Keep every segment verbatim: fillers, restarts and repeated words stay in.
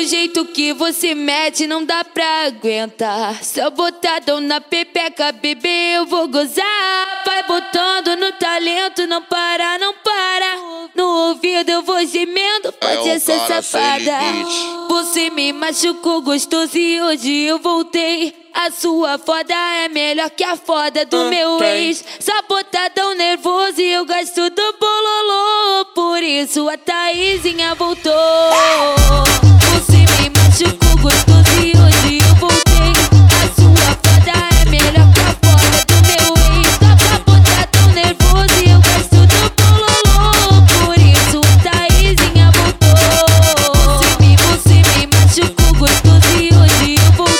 jeito que você mete não dá pra aguentar. Só botadão na pepeca, bebê, eu vou gozar. Vai botando no talento, não para, não para. No ouvido eu vou gemendo, pode é ser safada. Você me machucou gostoso e hoje eu voltei. A sua foda é melhor que a foda do hum, meu tem. ex. Só botadão nervoso e eu gosto do bololô. Por isso a Thaisinha voltou. Você me machucou gostoso e hoje eu voltei. A sua foda é melhor que a foda do meu ex. Só botadão nervoso e eu gosto do bololô. Por isso a Thaisinha voltou. Você me, você me machucou gostoso e hoje eu voltei.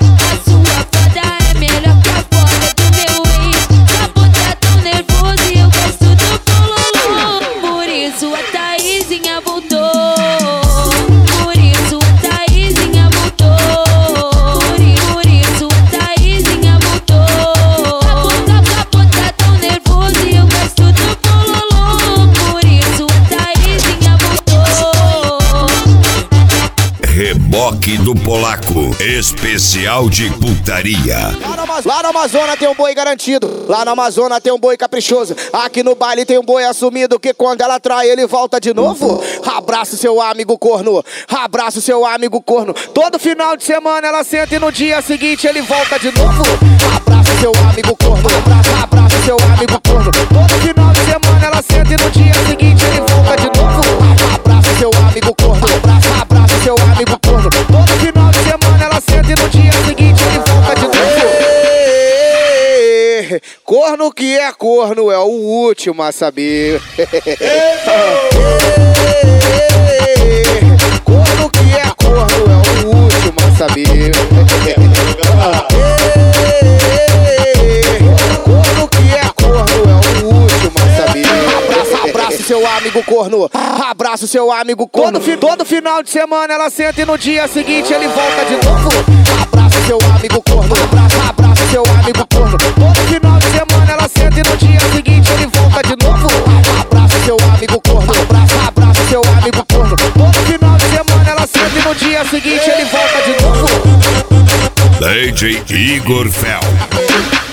Reboque do Polaco, especial de putaria. Lá no Amazonas tem um boi garantido. Lá no Amazonas tem um boi caprichoso. Aqui no baile tem um boi assumido que quando ela trai ele volta de novo. Abraço seu amigo corno. Abraço seu amigo corno. Todo final de semana ela senta e no dia seguinte ele volta de novo. Abraço seu amigo corno. Abraço, abraço seu amigo corno. Todo final de semana ela senta e no dia seguinte ele volta de novo. Abraço seu amigo corno. Abraço, abraço seu amigo corno. Todo final de semana ela senta e no dia seguinte ele volta de novo. Corno que é corno é o último a saber. Corno que é corno é o último a saber. Corno que é corno é o último a saber. Abraço, abraço seu amigo corno. Abraço seu amigo corno. Todo, todo final de semana ela senta e no dia seguinte ele volta de novo. Abraço seu amigo corno. Abraço, abraço seu amigo corno. Todo final de semana ela senta e no dia seguinte ele volta de novo. Abraço seu amigo corno. Abraço, abraço seu amigo corno. Todo final de semana ela senta e no dia seguinte ele volta de novo. D J Igor Fel.